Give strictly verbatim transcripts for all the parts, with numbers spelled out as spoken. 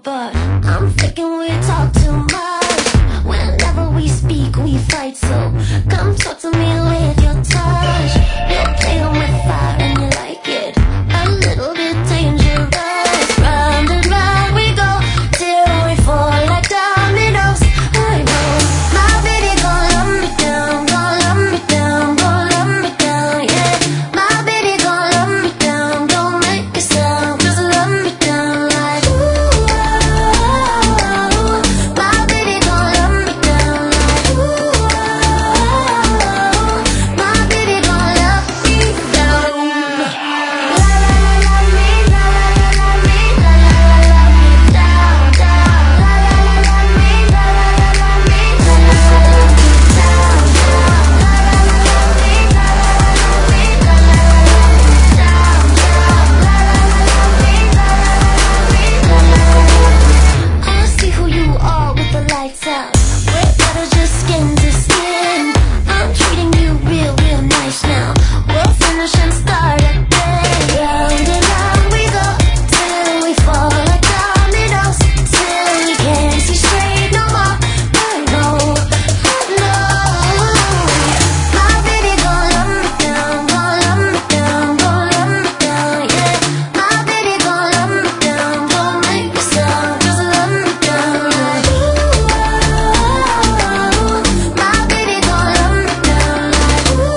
but I'm thinking we talk too much. Whenever we speak, we fight, so come talk to me with your touch. You're playing with fire and you like it, a little bit dangerous. Round and round we go, till we fall like dominoes. I know, my baby gon' love me down, gon' love me down, gon' love me down, yeah. My baby gon' love me down, don't make a sound, just love me down like ooh, oh. My baby gon' love me down like ooh, oh. My baby gon' love me down. La la la la me, la la la la me, la la la la me down, down. La la la la me, la la la la me, la la la la me down, down. La la la la me, la la la la me, la la la la me down, down. La la la la me, la la la la me, la la la la. I see who you are with the lights out. We're better just skin to skin. I'm treating you real, real nice now. We'll finish and start again. Round and round we go, till we fall like dominoes, till we can't see straight no more. I know, I know. My baby gon' love me down, gon' love me down, gon' love me down, yeah. My baby gon' love me down, don't make a sound, just love me down like ooh, oh. My baby gon' love me down like ooh,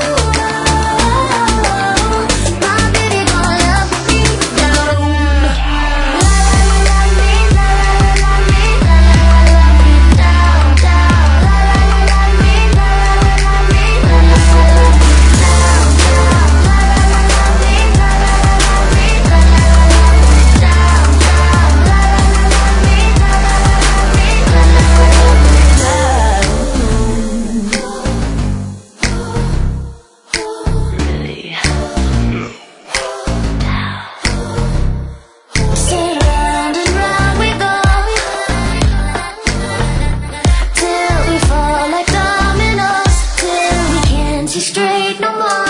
oh. My baby gon' love me down. La la la me, la la la me, la la la me down, down. La la la me, la la la me, la la la me down, down. La la la me, la la la me, la la la me down, down. La la la me, la la la me, la la la me down. Really? Sit round and round we go, till we fall like dominoes, till we can't see straight no more.